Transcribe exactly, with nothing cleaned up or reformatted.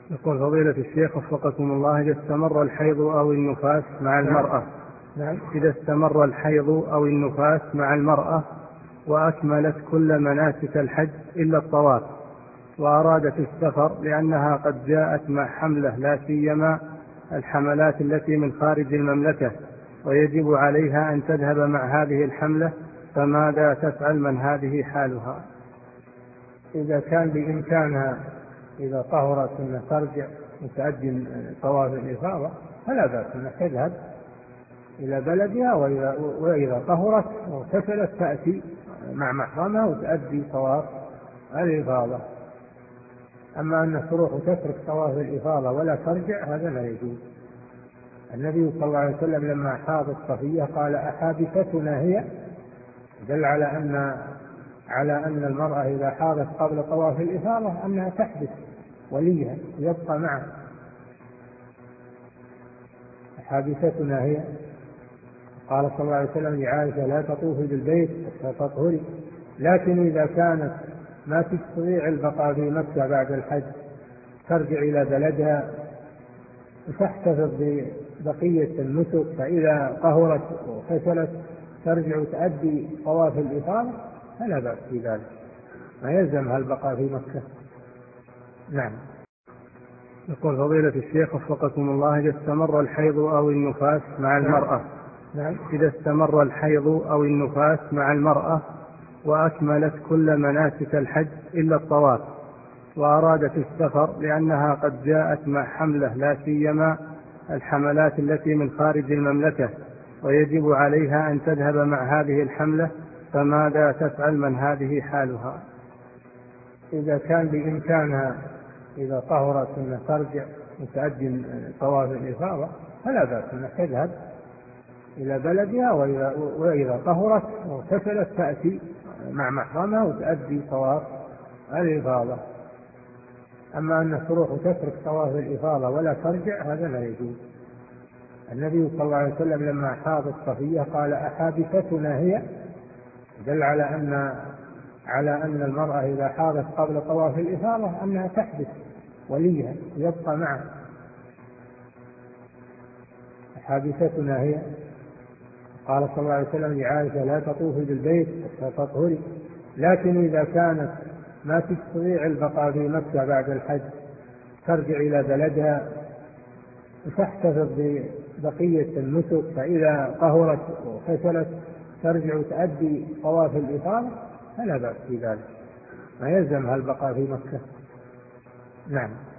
يقول فضيلة الشيخ وفقكم الله، إذا استمر الحيض أو النفاس مع المرأة نعم. إذا استمر الحيض أو النفاس مع المرأة وأكملت كل مناسك الحج إلا الطواف، وأرادت السفر لأنها قد جاءت مع حملة، لا سيما الحملات التي من خارج المملكة، ويجب عليها أن تذهب مع هذه الحملة، فماذا تفعل من هذه حالها؟ إذا كان بإمكانها إذا طهرت أن ترجع وتؤدي طواف الإفاضة فلا بأس أن تذهب إلى بلدها، وإذا, وإذا طهرت واغتسلت تأتي مع محرمها وتؤدي طواف الإفاضة. أما أن تروح وتترك طواف الإفاضة ولا ترجع هذا لا يجوز. النبي صلى الله عليه وسلم لما حاضت صفية قال أحابستنا هي، دل على أن على أن المرأة إذا حاضت قبل طواف الإفاضة أنها تحبس وليها يبقى معها. أحابستنا هي. قال صلى الله عليه وسلم لعائشة لا تطوفي بالبيت حتى تطهري، لكن إذا كانت ما تستطيع البقاء في مكة بعد الحج ترجع إلى بلدها وتحتفظ ببقية النسك، فإذا طهرت وغتسلت ترجع وتؤدي طواف الإفاضة فلا بأس في ذلك، ما يلزمها البقاء في مكة. نعم. يقول فضيلة الشيخ وفقكم الله، إذا استمر الحيض أو النفاس مع المرأة نعم. إذا استمر الحيض أو النفاس مع المرأة وأكملت كل مناسك الحج إلا الطواف، وأرادت السفر لأنها قد جاءت مع حملة، لا سيما الحملات التي من خارج المملكة، ويجب عليها أن تذهب مع هذه الحملة، فماذا تفعل من هذه حالها؟ إذا كان بإمكانها إذا طهرت أن ترجع وتؤدي طواف الإفاضة فلا بأس أن تذهب إلى بلدها، وإذا, وإذا طهرت واغتسلت تأتي مع محرمها وتؤدي طواف الإفاضة. أما أن تروح وتترك طواف الإفاضة ولا ترجع هذا لا يجوز. النبي صلى الله عليه وسلم لما حاضت صفية قال أحابستنا هي، دل على أن على أن المرأة إذا حاضت قبل طواف الإفاضة أنها تحبس وليها يبقى معها. أحابستنا هي. قال صلى الله عليه وسلم لعائشة لا تطوفي بالبيت حتى تطهري، لكن إذا كانت ما تستطيع البقاء في مكة بعد الحج ترجع إلى بلدها وتحتفظ ببقية النسك، فإذا طهرت وغتسلت ترجع وتؤدي طواف الإفاضة فلا بأس في ذلك، ما يلزمها البقاء في مكة. نعم.